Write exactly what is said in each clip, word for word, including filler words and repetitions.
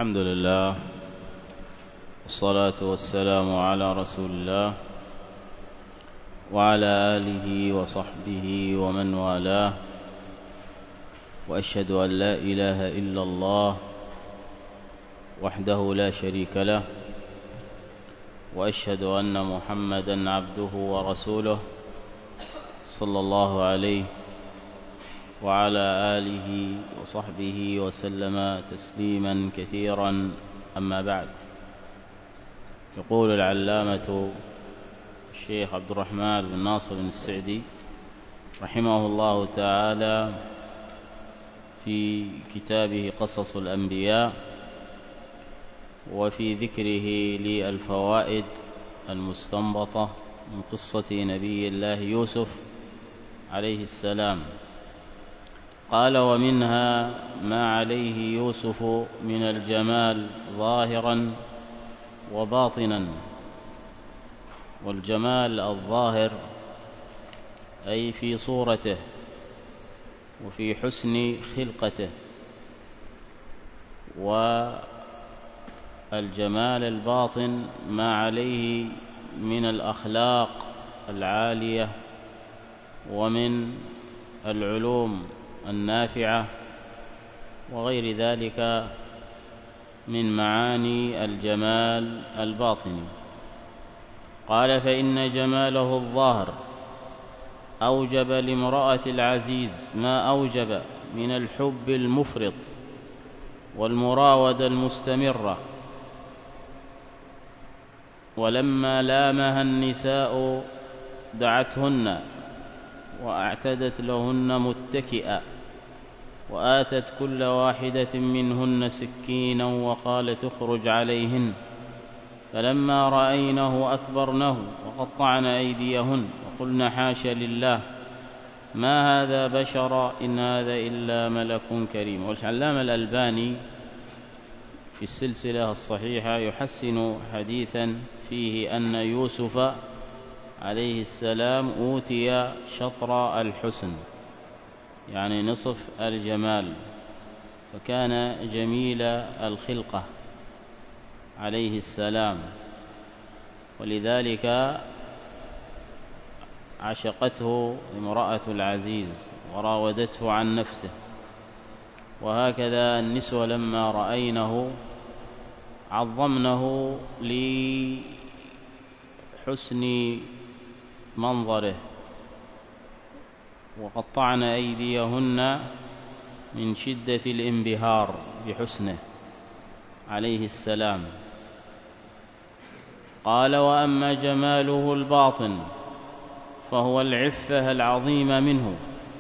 الحمد لله والصلاة والسلام على رسول الله وعلى آله وصحبه ومن والاه، وأشهد أن لا إله إلا الله وحده لا شريك له، وأشهد أن محمدًا عبده ورسوله صلى الله عليه وعلى آله وصحبه وسلم تسليماً كثيراً. أما بعد، يقول العلامة الشيخ عبد الرحمن بن ناصر السعدي رحمه الله تعالى في كتابه قصص الأنبياء وفي ذكره للفوائد المستنبطة من قصة نبي الله يوسف عليه السلام، قال: ومنها ما عليه يوسف من الجمال ظاهرا وباطنا. والجمال الظاهر أي في صورته وفي حسن خلقته، والجمال الباطن ما عليه من الأخلاق العالية ومن العلوم النافعة وغير ذلك من معاني الجمال الباطني. قال: فإن جماله الظاهر أوجب لامرأة العزيز ما أوجب من الحب المفرط والمراودة المستمرة، ولما لامها النساء دعتهن وأعتدت لهن متكئا، وآتت كل واحدة منهن سكينا وقالت: اخرج عليهن. فلما رأينه أكبرنه وقطعن أيديهن وقلن: حاش لله ما هذا بشرا إن هذا إلا ملك كريم. والعلامة الألباني في السلسلة الصحيحة يحسن حديثا فيه أن يوسف عليه السلام أوتي شطر الحسن، يعني نصف الجمال، فكان جميل الخلقة عليه السلام، ولذلك عشقته امرأة العزيز وراودته عن نفسه. وهكذا النسوة لما رأينه عظمنه لحسن منظره وقطعن أيديهن من شدة الانبهار بحسنه عليه السلام. قال: وأما جماله الباطن فهو العفة العظيمة منه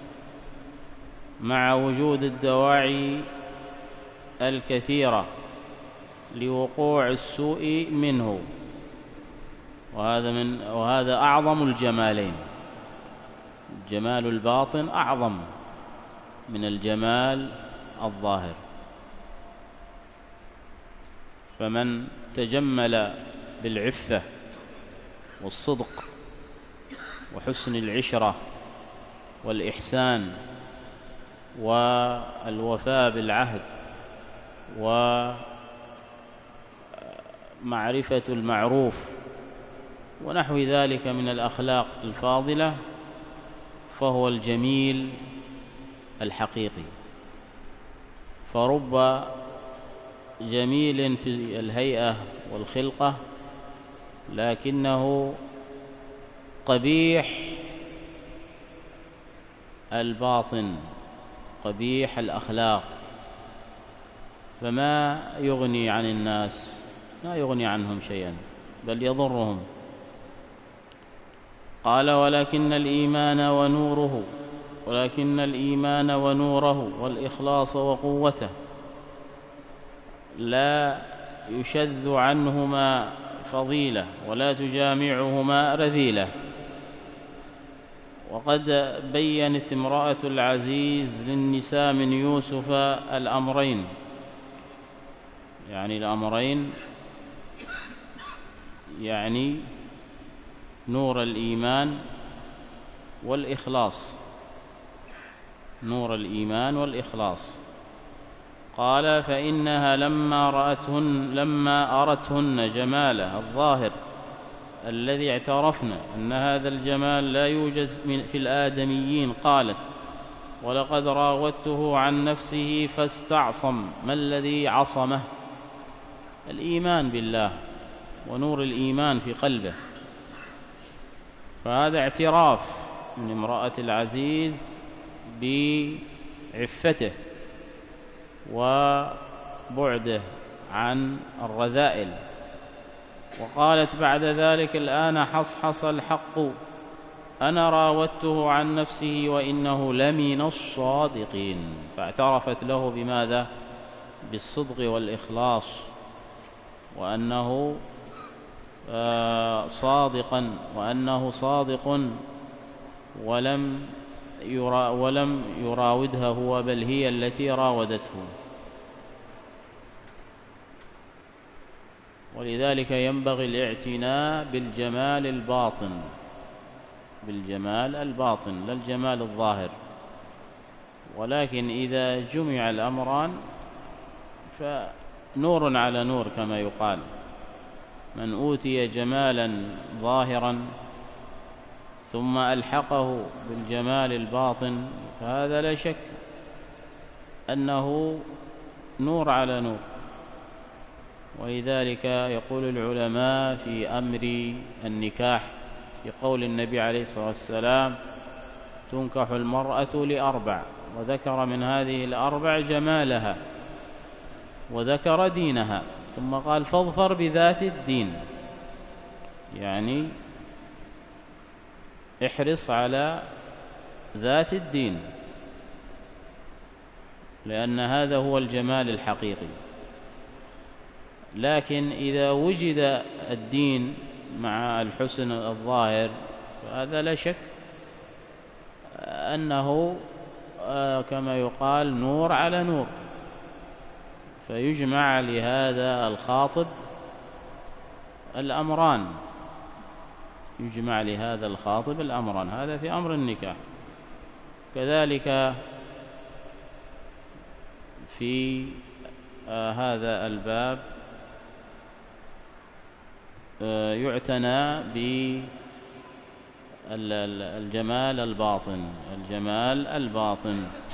مع وجود الدواعي الكثيرة لوقوع السوء منه، وهذا من وهذا أعظم الجمالين. الجمال الباطن أعظم من الجمال الظاهر، فمن تجمل بالعفة والصدق وحسن العشرة والإحسان والوفاء بالعهد ومعرفة المعروف ونحو ذلك من الأخلاق الفاضلة، فهو الجميل الحقيقي. فرب جميل في الهيئة والخلقة لكنه قبيح الباطن، قبيح الأخلاق، فما يغني عن الناس، ما يغني عنهم شيئا بل يضرهم. قال: ولكن الإيمان ونوره ولكن الإيمان ونوره والإخلاص وقوته لا يشذ عنهما فضيلة ولا تجامعهما رذيلة. وقد بيّنت امرأة العزيز للنساء من يوسف الأمرين، يعني الأمرين يعني نور الإيمان والإخلاص، نور الإيمان والإخلاص. قال فإنها لما رأتهن لما أرتهن جماله الظاهر الذي اعترفن أن هذا الجمال لا يوجد في الآدميين قالت ولقد راودته عن نفسه فاستعصم. ما الذي عصمه؟ الإيمان بالله ونور الإيمان في قلبه، فهذا اعتراف من امرأة العزيز بعفته وبعده عن الرذائل. وقالت بعد ذلك الآن حصحص الحق أنا راودته عن نفسه وإنه لمن الصادقين. فاعترفت له بماذا؟ بالصدق والإخلاص، وأنه صادقا وأنه صادق ولم يرا ولم يراودها هو بل هي التي راودته. ولذلك ينبغي الاعتناء بالجمال الباطن بالجمال الباطن لا الجمال الظاهر. ولكن إذا جمع الأمران فنور على نور كما يقال. من أوتي جمالا ظاهرا ثم ألحقه بالجمال الباطن فهذا لا شك أنه نور على نور. ولذلك يقول العلماء في أمر النكاح يقول النبي عليه الصلاة والسلام تنكح المرأة لأربع، وذكر من هذه الأربع جمالها وذكر دينها، ثم قال فاظفر بذات الدين، يعني احرص على ذات الدين، لأن هذا هو الجمال الحقيقي. لكن إذا وجد الدين مع الحسن الظاهر فهذا لا شك أنه كما يقال نور على نور، فيجمع لهذا الخاطب الأمران يجمع لهذا الخاطب الأمران. هذا في أمر النكاح. كذلك في هذا الباب يعتنى بالجمال الباطن الجمال الباطن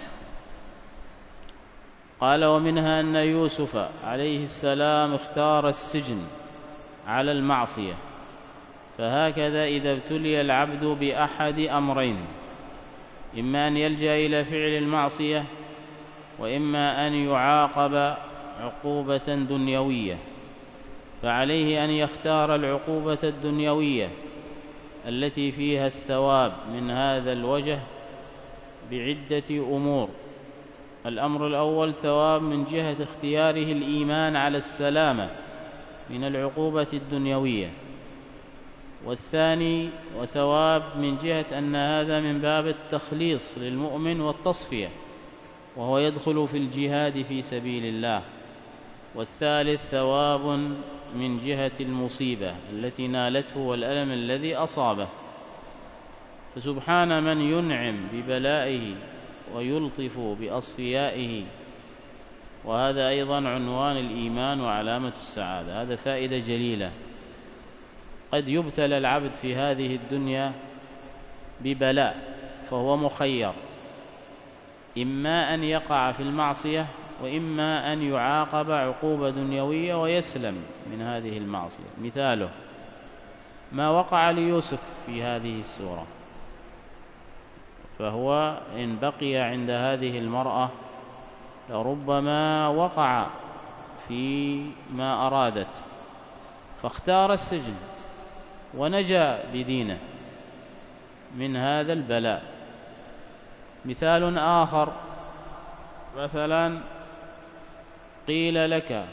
قال ومنها أن يوسف عليه السلام اختار السجن على المعصية. فهكذا إذا ابتلي العبد بأحد أمرين، إما أن يلجأ إلى فعل المعصية وإما أن يعاقب عقوبة دنيوية، فعليه أن يختار العقوبة الدنيوية التي فيها الثواب من هذا الوجه بعدة أمور. الأمر الأول ثواب من جهة اختياره الإيمان على السلامة من العقوبة الدنيوية، والثاني وثواب من جهة أن هذا من باب التخليص للمؤمن والتصفية وهو يدخل في الجهاد في سبيل الله، والثالث ثواب من جهة المصيبة التي نالته والألم الذي أصابه. فسبحان من ينعم ببلائه ويلطف بأصفيائه، وهذا أيضا عنوان الإيمان وعلامة السعادة. هذا فائدة جليلة. قد يبتلى العبد في هذه الدنيا ببلاء فهو مخير، إما أن يقع في المعصية وإما أن يعاقب عقوبة دنيوية ويسلم من هذه المعصية. مثاله ما وقع ليوسف في هذه السورة، فهو إن بقي عند هذه المرأة لربما وقع في ما أرادت، فاختار السجن ونجا بدينه من هذا البلاء. مثال آخر، مثلا قيل لك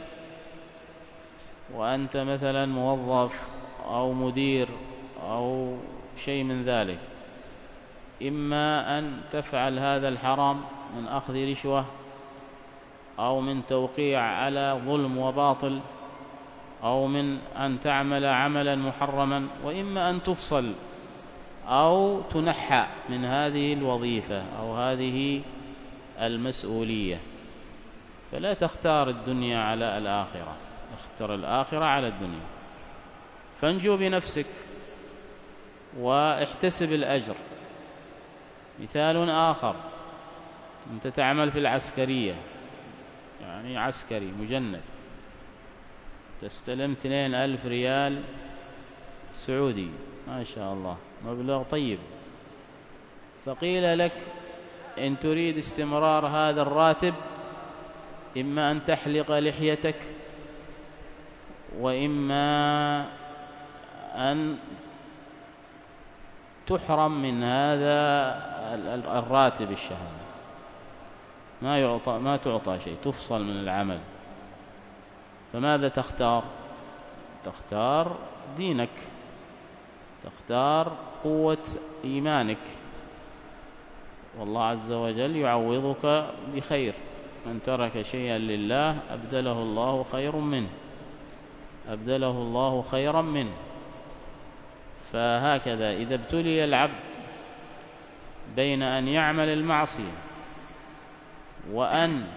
وأنت مثلا موظف أو مدير أو شيء من ذلك، إما أن تفعل هذا الحرام من أخذ رشوة أو من توقيع على ظلم وباطل أو من أن تعمل عملا محرما، وإما أن تفصل أو تنحى من هذه الوظيفة أو هذه المسؤولية. فلا تختار الدنيا على الآخرة، اختر الآخرة على الدنيا، فانجو بنفسك واحتسب الأجر. مثال آخر، أنت تعمل في العسكرية، يعني عسكري مجند، تستلم اثنين ألف ريال سعودي، ما شاء الله مبلغ طيب، فقيل لك إن تريد استمرار هذا الراتب إما أن تحلق لحيتك، وإما أن تحرم من هذا الراتب الشهري، ما يعطى ما تعطى شيء، تفصل من العمل. فماذا تختار؟ تختار دينك، تختار قوة إيمانك، والله عز وجل يعوضك بخير. من ترك شيئا لله أبدله الله خير منه، أبدله الله خيرا منه. فهكذا إذا ابتلي العبد بين أن يعمل المعصية وأن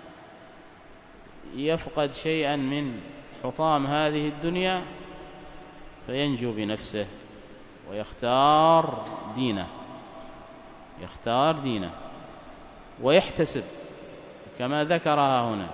يفقد شيئا من حطام هذه الدنيا، فينجو بنفسه ويختار دينه، يختار دينه ويحتسب كما ذكرها هنا.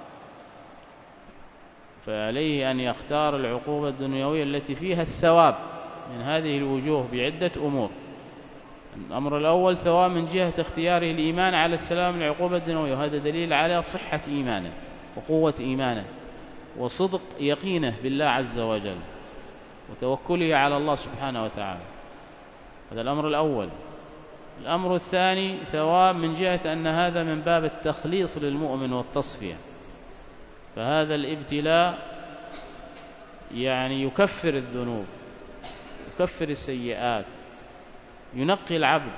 فعليه أن يختار العقوبة الدنيوية التي فيها الثواب من هذه الوجوه بعدة أمور. الأمر الأول ثواب من جهة اختياره الإيمان على السلام من العقوبة الدنيوية، وهذا دليل على صحة إيمانه وقوة إيمانه وصدق يقينه بالله عز وجل وتوكله على الله سبحانه وتعالى. هذا الأمر الأول. الأمر الثاني ثواب من جهة أن هذا من باب التخليص للمؤمن والتصفية، فهذا الابتلاء يعني يكفر الذنوب، يكفر السيئات، ينقي العبد،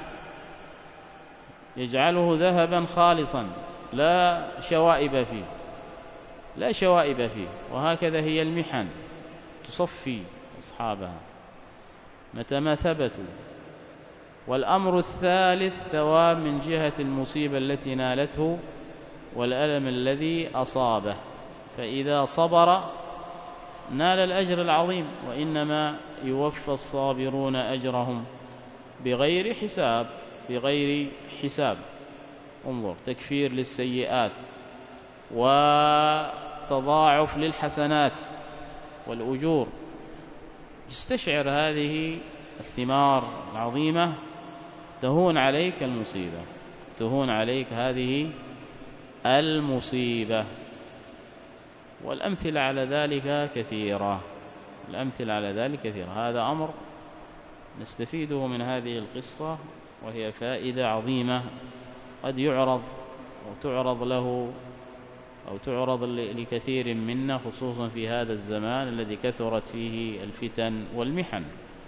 يجعله ذهبا خالصا لا شوائب فيه، لا شوائب فيه. وهكذا هي المحن تصفي أصحابها متى ما ثبتوا. والأمر الثالث ثواب من جهة المصيبة التي نالته والألم الذي أصابه، فإذا صبر نال الأجر العظيم، وإنما يوفى الصابرون أجرهم بغير حساب، بغير حساب. انظر، تكفير للسيئات وتضاعف للحسنات والأجور. استشعر هذه الثمار العظيمة، تهون عليك المصيبة، تهون عليك هذه المصيبة. والأمثلة على ذلك كثيرة، الأمثلة على ذلك كثيرة. هذا أمر نستفيده من هذه القصة، وهي فائدة عظيمة قد يعرض أو تعرض له أو تعرض لكثير منا، خصوصا في هذا الزمان الذي كثرت فيه الفتن والمحن.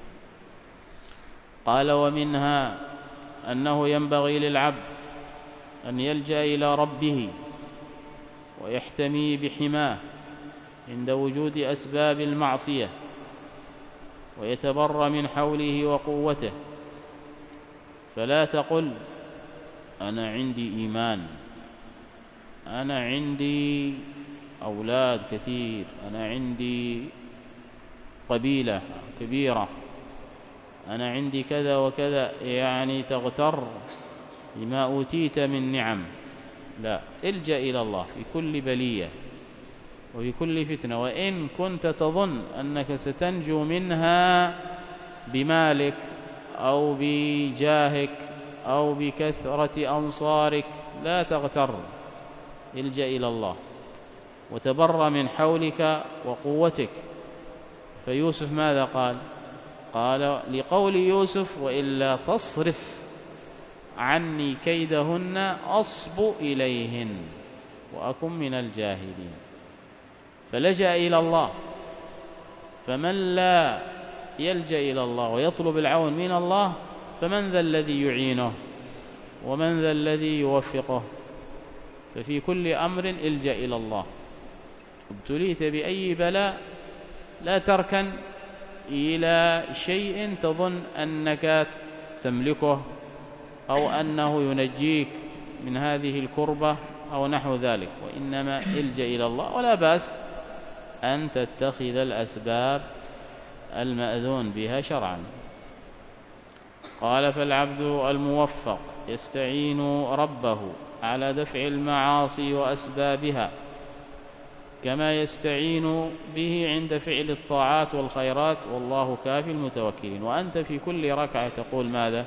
قال: ومنها أنه ينبغي للعبد أن يلجأ إلى ربه ويحتمي بحماه عند وجود أسباب المعصية، ويتبرأ من حوله وقوته. فلا تقل أنا عندي إيمان، أنا عندي أولاد كثير، أنا عندي قبيلة كبيرة، أنا عندي كذا وكذا، يعني تغتر بما أوتيت من نعم. لا، الجأ إلى الله في كل بلية وفي كل فتنة، وإن كنت تظن أنك ستنجو منها بمالك أو بجاهك أو بكثرة أنصارك، لا تغتر، الجأ إلى الله وتبرأ من حولك وقوتك. فيوسف ماذا قال؟ قال لقول يوسف: وإلا تصرف عني كيدهن أصب إليهن وأكن من الجاهلين. فلجأ إلى الله. فمن لا يلجأ إلى الله ويطلب العون من الله، فمن ذا الذي يعينه ومن ذا الذي يوفقه؟ ففي كل أمر الجأ إلى الله. ابتليت بأي بلاء لا تركن إلى شيء تظن أنك تملكه أو أنه ينجيك من هذه الكربة أو نحو ذلك، وإنما الجأ إلى الله. ولا بأس أن تتخذ الأسباب المأذون بها شرعا. قال: فالعبد الموفق يستعين ربه على دفع المعاصي وأسبابها كما يستعين به عند فعل الطاعات والخيرات، والله كافي المتوكلين. وأنت في كل ركعة تقول ماذا؟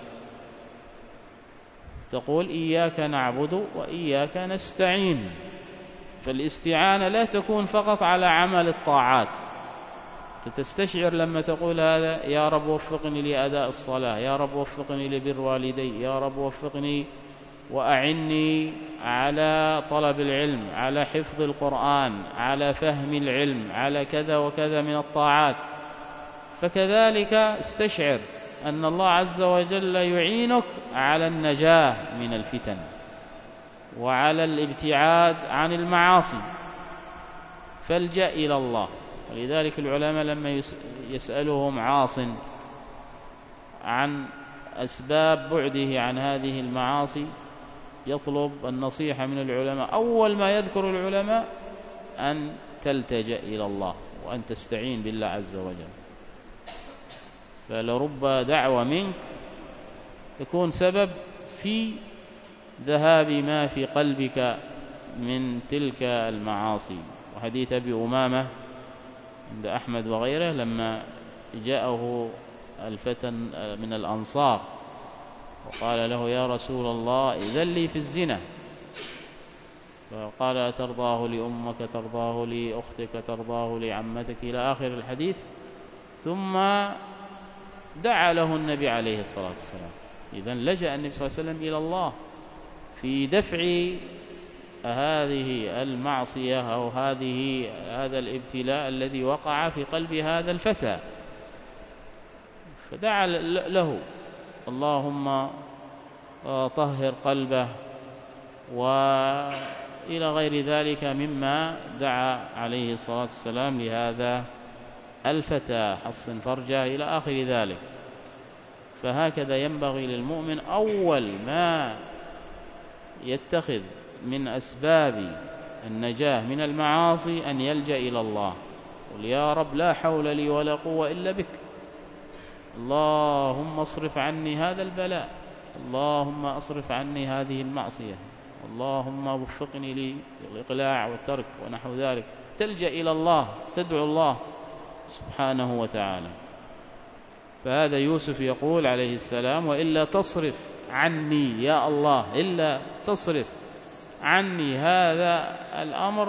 تقول: إياك نعبد وإياك نستعين. فالاستعانة لا تكون فقط على عمل الطاعات. تستشعر لما تقول هذا: يا رب وفقني لأداء الصلاة، يا رب وفقني لبر والدي، يا رب وفقني وأعني على طلب العلم، على حفظ القرآن، على فهم العلم، على كذا وكذا من الطاعات. فكذلك استشعر أن الله عز وجل يعينك على النجاة من الفتن وعلى الابتعاد عن المعاصي، فالجأ إلى الله. ولذلك العلماء لما يسألهم عاص عن أسباب بعده عن هذه المعاصي يطلب النصيحة من العلماء، أول ما يذكر العلماء أن تلتجأ إلى الله وأن تستعين بالله عز وجل. فلرب دعوة منك تكون سبب في ذهاب ما في قلبك من تلك المعاصي. وحديث أبي أمامة عند أحمد وغيره لما جاءه الفتى من الأنصار وقال له: يا رسول الله إذن لي في الزنا. فقال: أترضاه لأمك، ترضاه لأختك، ترضاه لعمتك، إلى آخر الحديث. ثم دعا له النبي عليه الصلاة والسلام. إذن لجأ النبي صلى الله عليه وسلم إلى الله في دفع هذه المعصية أو هذه هذا الابتلاء الذي وقع في قلب هذا الفتى. فدعا له: اللهم طهر قلبه، وإلى غير ذلك مما دعا عليه الصلاة والسلام لهذا الفتى، حصن فرجه إلى آخر ذلك. فهكذا ينبغي للمؤمن أول ما يتخذ من أسباب النجاة من المعاصي أن يلجأ إلى الله. قل: يا رب لا حول لي ولا قوة إلا بك، اللهم اصرف عني هذا البلاء، اللهم اصرف عني هذه المعصية، اللهم وفقني للإقلاع والترك ونحو ذلك. تلجأ إلى الله، تدعو الله سبحانه وتعالى. فهذا يوسف يقول عليه السلام: وإلا تصرف عني يا الله، إلا تصرف عني هذا الأمر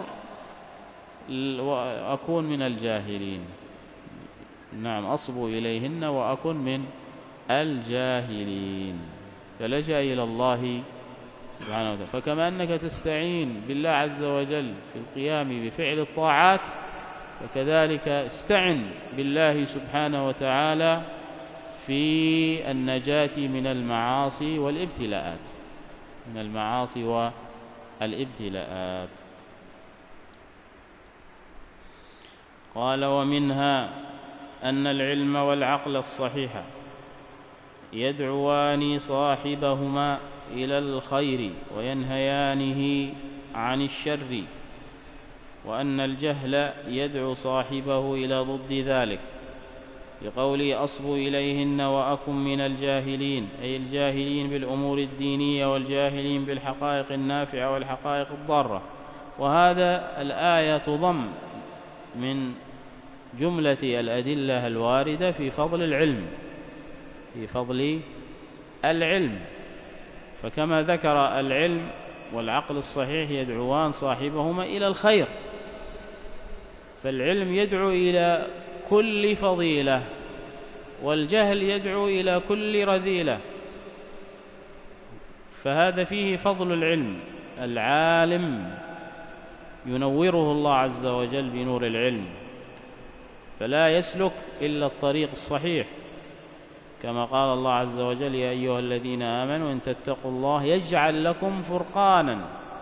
وأكون من الجاهلين. نعم، أصبو إليهن وأكون من الجاهلين. فلجأ إلى الله سبحانه وتعالى. فكما أنك تستعين بالله عز وجل في القيام بفعل الطاعات، فكذلك استعن بالله سبحانه وتعالى في النجاة من المعاصي والابتلاءات من المعاصي والابتلاءات. قال: ومنها أن العلم والعقل الصحيح يدعوان صاحبهما إلى الخير وينهيانه عن الشر، وأن الجهل يدعو صاحبه إلى ضد ذلك، بقوله: أصبو إليهن وأكن من الجاهلين، أي الجاهلين بالأمور الدينية والجاهلين بالحقائق النافعة والحقائق الضارة. وهذا الآية تضم من جملة الأدلة الواردة في فضل العلم في فضل العلم. فكما ذكر العلم والعقل الصحيح يدعوان صاحبهما إلى الخير، فالعلم يدعو إلى كل فضيلة، والجهل يدعو إلى كل رذيلة. فهذا فيه فضل العلم. العالم ينوره الله عز وجل بنور العلم، فلا يسلك إلا الطريق الصحيح، كما قال الله عز وجل: يا أيها الذين آمنوا إن تتقوا الله يجعل لكم فرقانا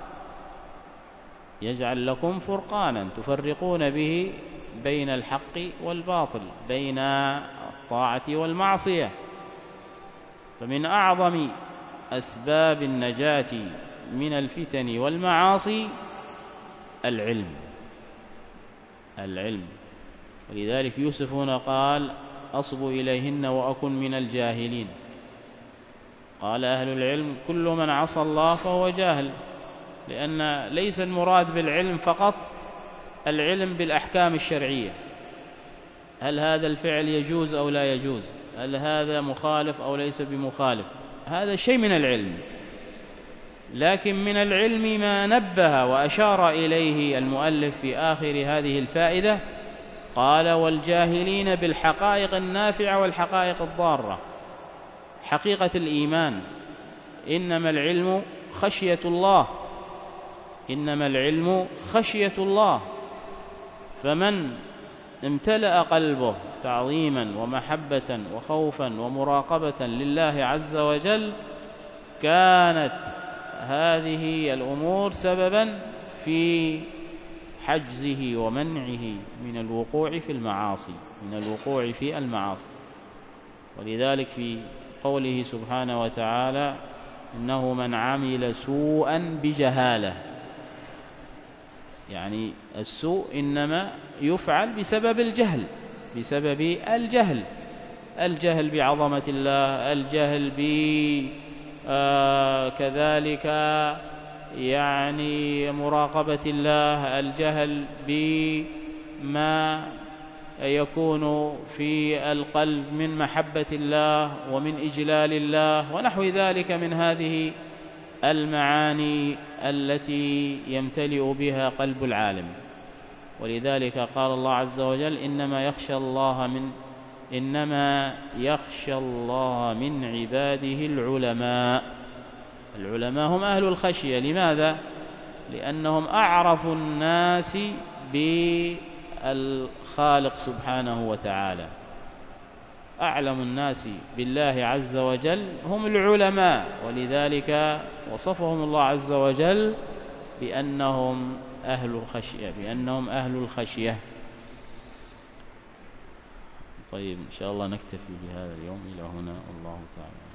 يجعل لكم فرقانا تفرقون به بين الحق والباطل، بين الطاعة والمعصية. فمن أعظم أسباب النجاة من الفتن والمعاصي العلم العلم ولذلك يوسف هنا قال أصب إليهن وأكن من الجاهلين. قال أهل العلم كل من عصى الله فهو جاهل، لأن ليس المراد بالعلم فقط العلم بالأحكام الشرعية، هل هذا الفعل يجوز أو لا يجوز، هل هذا مخالف أو ليس بمخالف، هذا شيء من العلم. لكن من العلم ما نبه وأشار إليه المؤلف في آخر هذه الفائدة، قال والجاهلين بالحقائق النافعة والحقائق الضارة، حقيقة الإيمان. إنما العلم خشية الله، إنما العلم خشية الله. فمن امتلأ قلبه تعظيما ومحبة وخوفا ومراقبة لله عز وجل، كانت هذه الأمور سببا في حجزه ومنعه من الوقوع في المعاصي من الوقوع في المعاصي. ولذلك في قوله سبحانه وتعالى إنه من عمل سوءا بجهالة، يعني السوء إنما يفعل بسبب الجهل بسبب الجهل الجهل بعظمة الله، الجهل بكذلك يعني مراقبة الله، الجهل بما يكون في القلب من محبة الله ومن إجلال الله ونحو ذلك من هذه المعاني التي يمتلئ بها قلب العالم. ولذلك قال الله عز وجل إنما يخشى الله من إنما يخشى الله من عباده العلماء. العلماء هم أهل الخشية. لماذا؟ لأنهم أعرف الناس بالخالق سبحانه وتعالى، أعلم الناس بالله عز وجل هم العلماء، ولذلك وصفهم الله عز وجل بأنهم أهل الخشية بأنهم أهل الخشية. طيب إن شاء الله نكتفي بهذا اليوم إلى هنا، والله تعالى.